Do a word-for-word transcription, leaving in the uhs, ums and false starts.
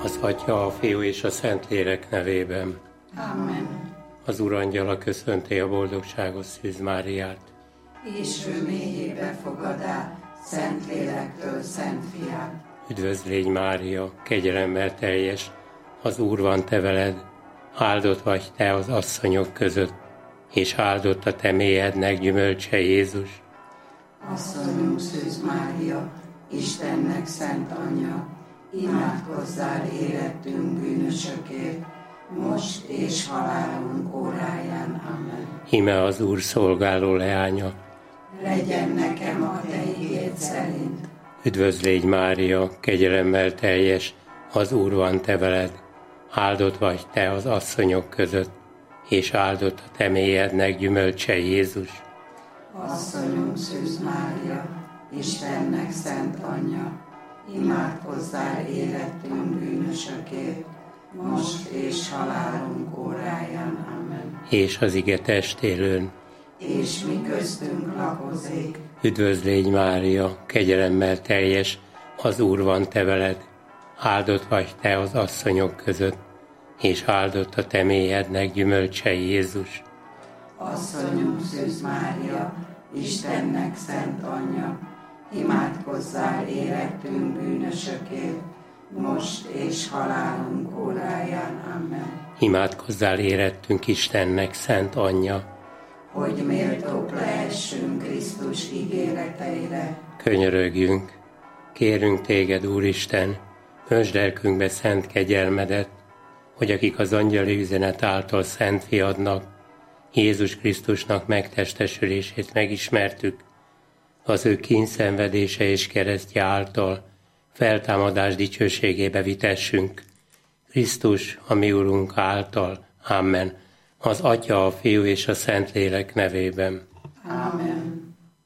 Az Atya, a Fiú és a Szentlélek nevében. Amen. Az Úr angyala köszönti a boldogságos Szűz Máriát. És ő mélyébe fogadá, Szentlélektől Szent Fiát. Üdvözlégy Mária, kegyelemmel teljes, az Úr van te veled, áldott vagy te az asszonyok között, és áldott a te mélyednek gyümölcse Jézus. Asszonyunk Szűz Mária, Istennek szent anyja, imádkozzál érettünk bűnösökért, most és halálunk óráján. Amen. Íme az Úr szolgáló leánya. Legyen nekem a te igéd szerint. Üdvözlégy Mária, kegyelemmel teljes, az Úr van te veled, áldott vagy te az asszonyok között, és áldott a te mélyednek gyümölcse Jézus. Asszonyunk Szűz Mária, Istennek szent anyja, imádkozzál érettünk bűnösökért, most és halálunk óráján. Amen. És az ige testélőn. És mi köztünk lakozik. Üdvözlégy Mária, kegyelemmel teljes, az Úr van te veled, áldott vagy te az asszonyok között, és áldott a te mélyednek gyümölcse Jézus. Asszonyunk Szűz Mária, Istennek szent anyja, imádkozzál érettünk bűnösökért, most és halálunk óráján. Amen. Imádkozzál érettünk Istennek szent anyja, hogy méltók lehessünk Krisztus ígéreteire. Könyörögjünk, kérünk téged, Úristen, öntsd lelkünkbe szent kegyelmedet, hogy akik az angyali üzenet által szent fiadnak, Jézus Krisztusnak megtestesülését megismertük, az ő kínszenvedése és keresztje által feltámadás dicsőségébe vitessünk. Krisztus, a mi Urunk által. Amen. Az Atya, a Fiú és a Szentlélek nevében.